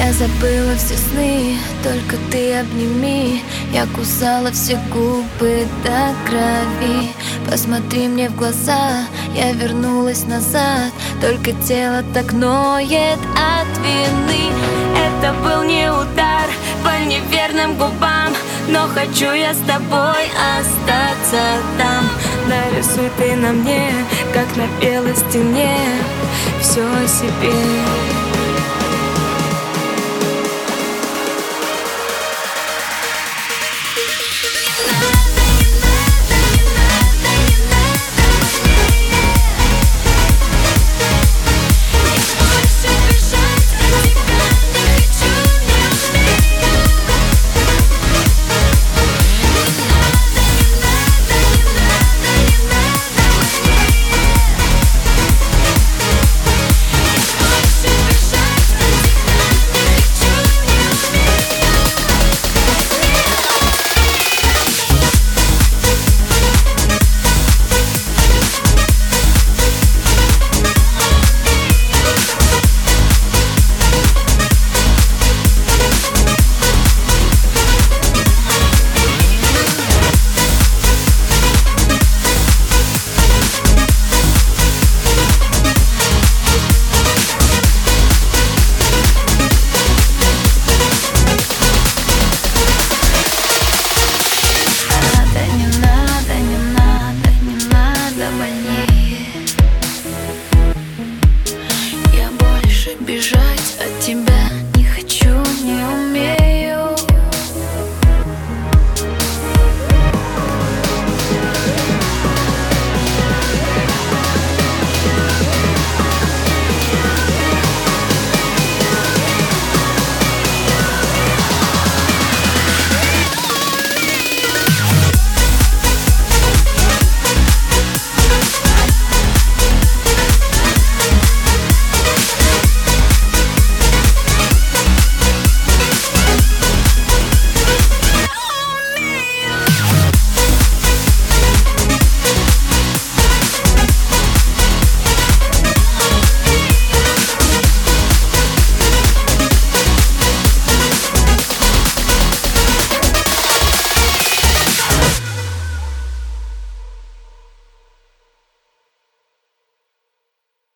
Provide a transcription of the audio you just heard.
Я забыла все сны, только ты обними. Я кусала все губы до крови. Посмотри мне в глаза, я вернулась назад. Только тело так ноет от вины. Это был не удар по неверным губам, но хочу я с тобой остаться там. Нарисуй ты на мне, как на белой стене, все о себе.